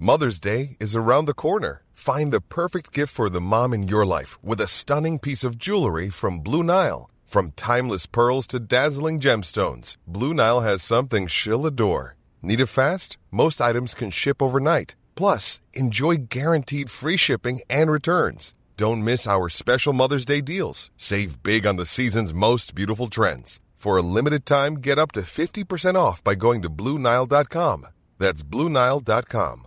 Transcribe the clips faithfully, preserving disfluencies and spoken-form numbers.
Mother's Day is around the corner. Find the perfect gift for the mom in your life with a stunning piece of jewelry from Blue Nile. From timeless pearls to dazzling gemstones, Blue Nile has something she'll adore. Need it fast? Most items can ship overnight. Plus, enjoy guaranteed free shipping and returns. Don't miss our special Mother's Day deals. Save big on the season's most beautiful trends. For a limited time, get up to fifty percent off by going to Blue Nile dot com. That's Blue Nile dot com.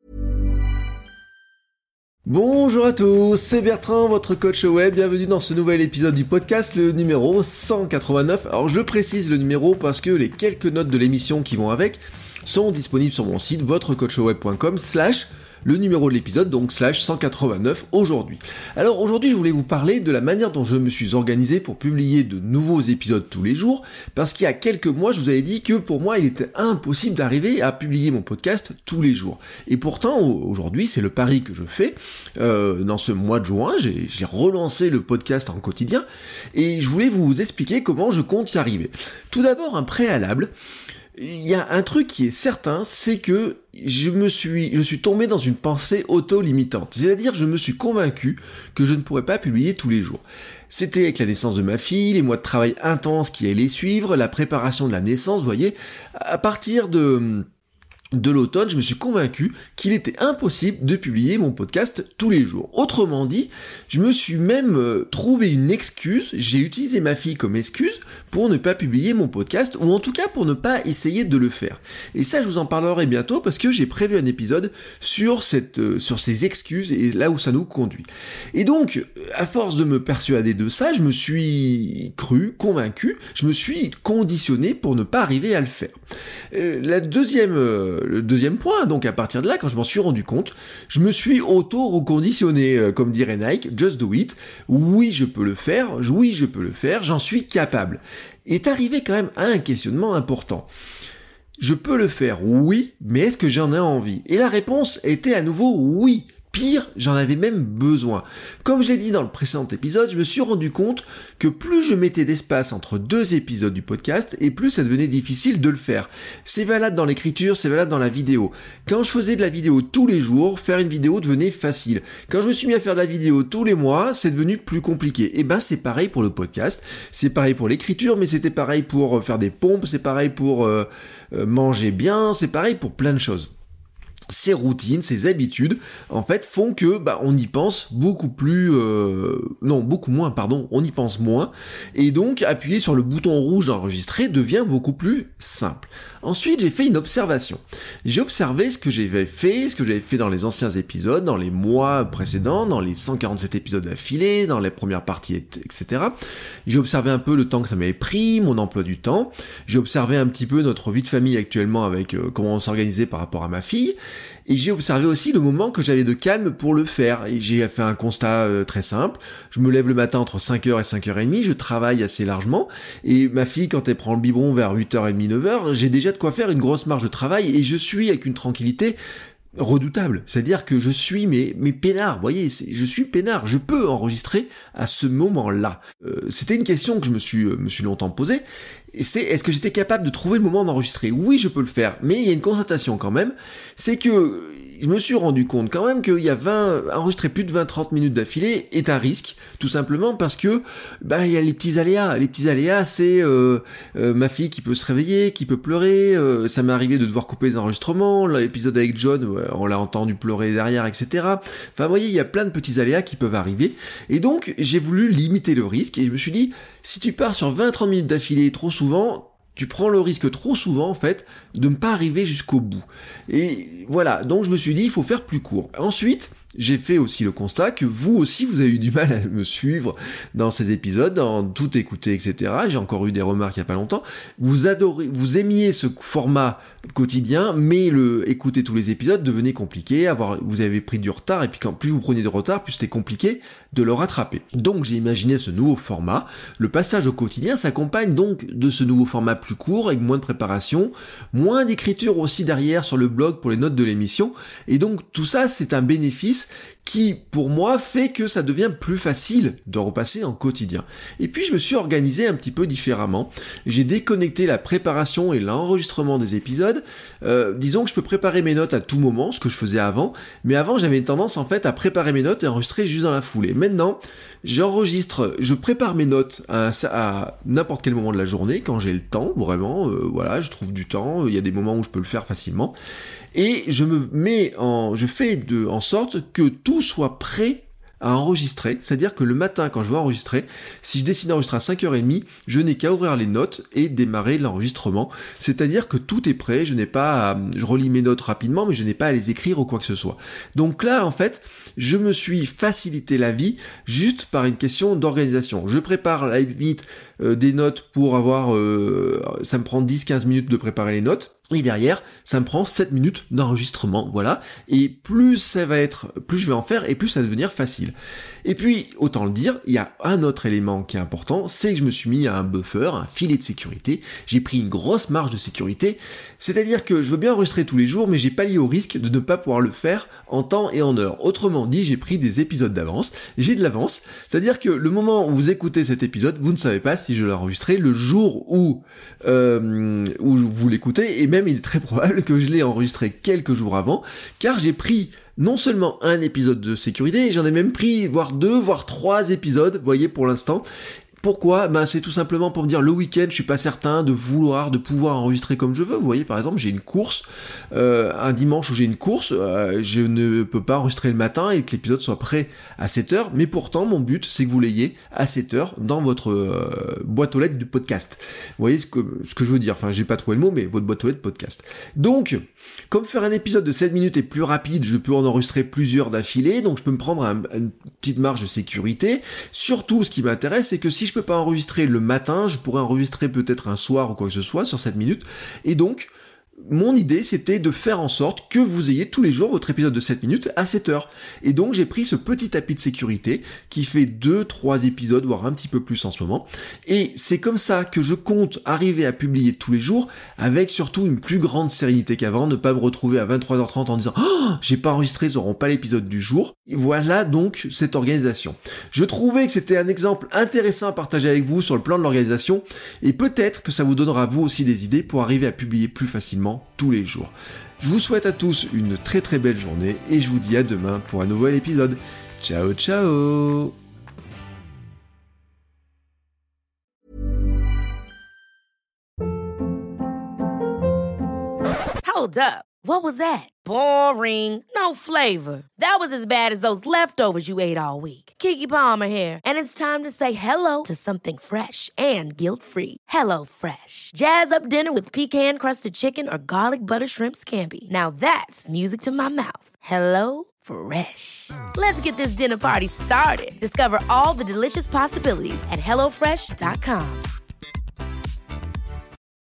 Bonjour à tous, c'est Bertrand, votre coach web. Bienvenue dans ce nouvel épisode du podcast, le numéro cent quatre-vingt-neuf. Alors je le précise le numéro parce que les quelques notes de l'émission qui vont avec sont disponibles sur mon site votrecoachweb point com slash le numéro de l'épisode, donc slash cent quatre-vingt-neuf aujourd'hui. Alors aujourd'hui je voulais vous parler de la manière dont je me suis organisé pour publier de nouveaux épisodes tous les jours, parce qu'il y a quelques mois je vous avais dit que pour moi il était impossible d'arriver à publier mon podcast tous les jours. Et pourtant aujourd'hui c'est le pari que je fais, euh, dans ce mois de juin j'ai, j'ai relancé le podcast en quotidien, et je voulais vous expliquer comment je compte y arriver. Tout d'abord un préalable. Il y a un truc qui est certain, c'est que je me suis, je suis tombé dans une pensée auto-limitante. C'est-à-dire, je me suis convaincu que je ne pourrais pas publier tous les jours. C'était avec la naissance de ma fille, les mois de travail intenses qui allaient suivre, la préparation de la naissance, vous voyez. À partir de... de l'automne, je me suis convaincu qu'il était impossible de publier mon podcast tous les jours. Autrement dit, je me suis même euh, trouvé une excuse, j'ai utilisé ma fille comme excuse pour ne pas publier mon podcast, ou en tout cas pour ne pas essayer de le faire. Et ça, je vous en parlerai bientôt parce que j'ai prévu un épisode sur cette, euh, sur ces excuses et là où ça nous conduit. Et donc, à force de me persuader de ça, je me suis cru, convaincu, je me suis conditionné pour ne pas arriver à le faire. Euh, la deuxième... Euh, Le deuxième point, donc à partir de là, quand je m'en suis rendu compte, je me suis auto-reconditionné, euh, comme dirait Nike, just do it, oui je peux le faire, oui je peux le faire, j'en suis capable. Est arrivé quand même à un questionnement important. Je peux le faire, oui, mais est-ce que j'en ai envie ? Et la réponse était à nouveau oui. Pire, j'en avais même besoin. Comme je l'ai dit dans le précédent épisode, je me suis rendu compte que plus je mettais d'espace entre deux épisodes du podcast, et plus ça devenait difficile de le faire. C'est valable dans l'écriture, c'est valable dans la vidéo. Quand je faisais de la vidéo tous les jours, faire une vidéo devenait facile. Quand je me suis mis à faire de la vidéo tous les mois, c'est devenu plus compliqué. Et ben c'est pareil pour le podcast, c'est pareil pour l'écriture, mais c'était pareil pour faire des pompes, c'est pareil pour euh, euh, manger bien, c'est pareil pour plein de choses. Ces routines, ces habitudes, en fait, font que bah, on y pense beaucoup plus... Euh, non, beaucoup moins, pardon, on y pense moins, et donc appuyer sur le bouton rouge d'enregistrer devient beaucoup plus simple. Ensuite, j'ai fait une observation. J'ai observé ce que j'avais fait, ce que j'avais fait dans les anciens épisodes, dans les mois précédents, dans les cent quarante-sept épisodes d'affilée, dans les premières parties, et cetera. J'ai observé un peu le temps que ça m'avait pris, mon emploi du temps. J'ai observé un petit peu notre vie de famille actuellement avec euh, comment on s'organisait par rapport à ma fille. Et j'ai observé aussi le moment que j'avais de calme pour le faire. Et j'ai fait un constat euh, très simple. Je me lève le matin entre cinq heures et cinq heures trente, je travaille assez largement. Et ma fille, quand elle prend le biberon vers huit heures trente, neuf heures, j'ai déjà de quoi faire une grosse marge de travail et je suis avec une tranquillité redoutable, c'est-à-dire que je suis mais, mais peinard, vous voyez, c'est, je suis peinard, je peux enregistrer à ce moment-là. Euh, c'était une question que je me suis, euh, me suis longtemps posée, et c'est est-ce que j'étais capable de trouver le moment d'enregistrer ? Oui, je peux le faire, mais il y a une constatation quand même, c'est que je me suis rendu compte quand même qu'il y a vingt, enregistrer plus de vingt à trente minutes d'affilée est un risque, tout simplement parce que bah il y a les petits aléas. Les petits aléas, c'est euh, euh, ma fille qui peut se réveiller, qui peut pleurer. Euh, ça m'est arrivé de devoir couper les enregistrements. L'épisode avec John, ouais, on l'a entendu pleurer derrière, et cetera. Enfin, vous voyez, il y a plein de petits aléas qui peuvent arriver. Et donc, j'ai voulu limiter le risque et je me suis dit, si tu pars sur vingt à trente minutes d'affilée trop souvent, tu prends le risque trop souvent, en fait, de ne pas arriver jusqu'au bout. Et voilà, donc je me suis dit, il faut faire plus court. Ensuite, j'ai fait aussi le constat que vous aussi, vous avez eu du mal à me suivre dans ces épisodes, dans tout écouter, et cetera. J'ai encore eu des remarques il y a pas longtemps. Vous adorez, vous aimiez ce format quotidien, mais le écouter tous les épisodes devenait compliqué. Avoir, vous avez pris du retard, et puis quand plus vous preniez de retard, plus c'était compliqué de le rattraper. Donc j'ai imaginé ce nouveau format. Le passage au quotidien s'accompagne donc de ce nouveau format plus court, avec moins de préparation, moins d'écriture aussi derrière sur le blog pour les notes de l'émission. Et donc tout ça, c'est un bénéfice qui, pour moi, fait que ça devient plus facile de repasser en quotidien. Et puis, je me suis organisé un petit peu différemment. J'ai déconnecté la préparation et l'enregistrement des épisodes. Euh, disons que je peux préparer mes notes à tout moment, ce que je faisais avant, mais avant, j'avais tendance, en fait, à préparer mes notes et enregistrer juste dans la foulée. Maintenant, j'enregistre, je prépare mes notes à, à n'importe quel moment de la journée, quand j'ai le temps, vraiment, euh, voilà, je trouve du temps, il y a des moments où je peux le faire facilement, et je me mets en, je fais de, en sorte que tout soit prêt à enregistrer, c'est-à-dire que le matin quand je vais enregistrer, si je décide d'enregistrer à cinq heures trente, je n'ai qu'à ouvrir les notes et démarrer l'enregistrement, c'est-à-dire que tout est prêt, je n'ai pas à, je relis mes notes rapidement, mais je n'ai pas à les écrire ou quoi que ce soit. Donc là, en fait, je me suis facilité la vie juste par une question d'organisation. Je prépare à la limite euh, des notes pour avoir, euh, ça me prend dix à quinze minutes de préparer les notes, et derrière, ça me prend sept minutes d'enregistrement, voilà. Et plus ça va être, plus je vais en faire, et plus ça va devenir facile. Et puis, autant le dire, il y a un autre élément qui est important, c'est que je me suis mis à un buffer, un filet de sécurité. J'ai pris une grosse marge de sécurité. C'est-à-dire que je veux bien enregistrer tous les jours, mais j'ai pallié au risque de ne pas pouvoir le faire en temps et en heure. Autrement dit, j'ai pris des épisodes d'avance. J'ai de l'avance. C'est-à-dire que le moment où vous écoutez cet épisode, vous ne savez pas si je l'ai enregistré le jour où, euh, où vous l'écoutez, et même il est très probable que je l'ai enregistré quelques jours avant, car j'ai pris non seulement un épisode de sécurité, j'en ai même pris voire deux, voire trois épisodes, vous voyez, pour l'instant. Pourquoi ? Ben c'est tout simplement pour me dire le week-end, je suis pas certain de vouloir, de pouvoir enregistrer comme je veux. Vous voyez, par exemple, j'ai une course, euh, un dimanche où j'ai une course, euh, je ne peux pas enregistrer le matin et que l'épisode soit prêt à sept heures, mais pourtant mon but c'est que vous l'ayez à sept heures dans votre euh, boîte aux lettres du podcast. Vous voyez ce que, ce que je veux dire, enfin j'ai pas trouvé le mot, mais votre boîte aux lettres podcast. Donc, comme faire un épisode de sept minutes est plus rapide, je peux en enregistrer plusieurs d'affilée, donc je peux me prendre un, une petite marge de sécurité. Surtout, ce qui m'intéresse, c'est que si je peux pas enregistrer le matin, je pourrais enregistrer peut-être un soir ou quoi que ce soit sur sept minutes, et donc mon idée, c'était de faire en sorte que vous ayez tous les jours votre épisode de sept minutes à sept heures. Et donc, j'ai pris ce petit tapis de sécurité qui fait deux trois épisodes, voire un petit peu plus en ce moment. Et c'est comme ça que je compte arriver à publier tous les jours avec surtout une plus grande sérénité qu'avant, ne pas me retrouver à vingt-trois heures trente en disant « Oh, j'ai pas enregistré, ils auront pas l'épisode du jour ». Et voilà donc cette organisation. Je trouvais que c'était un exemple intéressant à partager avec vous sur le plan de l'organisation et peut-être que ça vous donnera vous aussi des idées pour arriver à publier plus facilement tous les jours. Je vous souhaite à tous une très très belle journée et je vous dis à demain pour un nouvel épisode. Ciao ciao. Hold up. What was that? Boring. No flavor. That was as bad as those leftovers you ate all week. Keke Palmer here, and it's time to say hello to something fresh and guilt-free. Hello Fresh. Jazz up dinner with pecan-crusted chicken or garlic butter shrimp scampi. Now that's music to my mouth. Hello Fresh. Let's get this dinner party started. Discover all the delicious possibilities at hello fresh dot com.